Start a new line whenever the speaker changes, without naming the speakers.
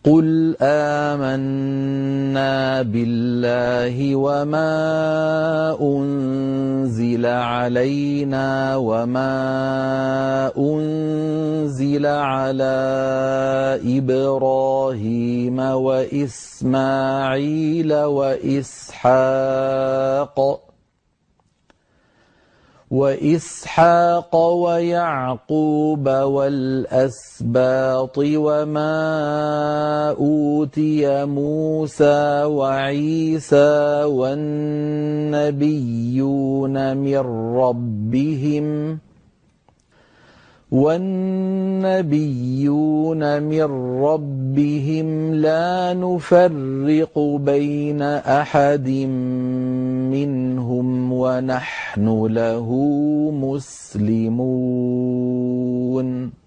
قُلْ آمَنَّا بِاللَّهِ وَمَا أُنزِلَ عَلَيْنَا وَمَا أُنزِلَ عَلَىٰ إِبْرَاهِيمَ وَإِسْمَاعِيلَ وَإِسْحَاقَ وَيَعْقُوبَ وَالْأَسْبَاطِ وَمَا أُوتِيَ مُوسَىٰ وَعِيسَىٰ والنبيون من ربهم لا نفرق بين أحد منهم ونحن له مسلمون.